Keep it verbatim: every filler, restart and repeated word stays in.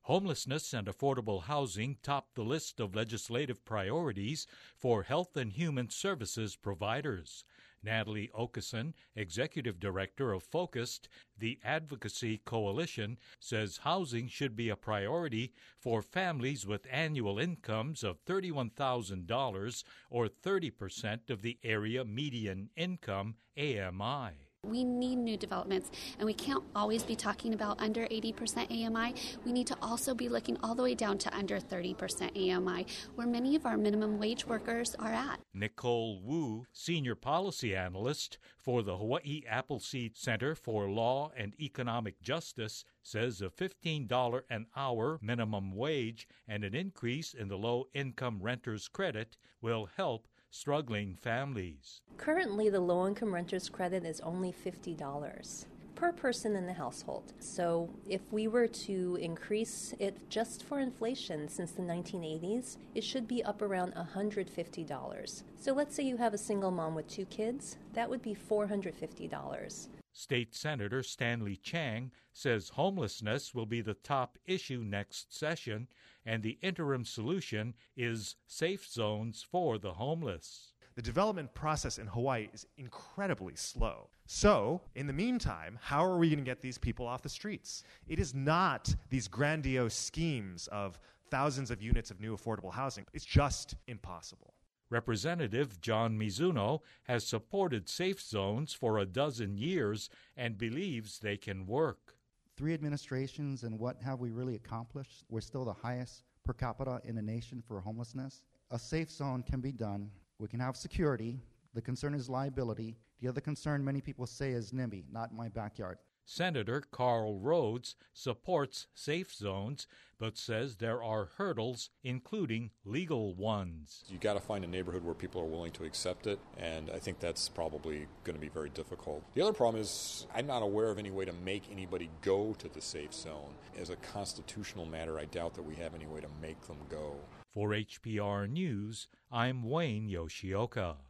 Homelessness and affordable housing top the list of legislative priorities for health and human services providers. Natalie Okeson, Executive Director of Focused, the Advocacy Coalition, says housing should be a priority for families with annual incomes of thirty-one thousand dollars or thirty percent of the area median income, A M I. We need new developments, and we can't always be talking about under eighty percent A M I. We need to also be looking all the way down to under thirty percent A M I, where many of our minimum wage workers are at. Nicole Wu, Senior Policy Analyst for the Hawaii Appleseed Center for Law and Economic Justice, says a fifteen dollars an hour minimum wage and an increase in the low-income renters credit will help struggling families. Currently, the low-income renters credit is only fifty dollars per person in the household. So if we were to increase it just for inflation since the nineteen eighties, it should be up around one hundred fifty dollars. So let's say you have a single mom with two kids, that would be four hundred fifty dollars. State Senator Stanley Chang says homelessness will be the top issue next session, and the interim solution is safe zones for the homeless. The development process in Hawaii is incredibly slow. So, in the meantime, how are we going to get these people off the streets? It is not these grandiose schemes of thousands of units of new affordable housing. It's just impossible. Representative John Mizuno has supported safe zones for a dozen years and believes they can work. Three administrations, and what have we really accomplished? We're still the highest per capita in the nation for homelessness. A safe zone can be done. We can have security. The concern is liability. The other concern many people say is NIMBY, not in my backyard. Senator Carl Rhodes supports safe zones, but says there are hurdles, including legal ones. You got to find a neighborhood where people are willing to accept it, and I think that's probably going to be very difficult. The other problem is I'm not aware of any way to make anybody go to the safe zone. As a constitutional matter, I doubt that we have any way to make them go. For H P R News, I'm Wayne Yoshioka.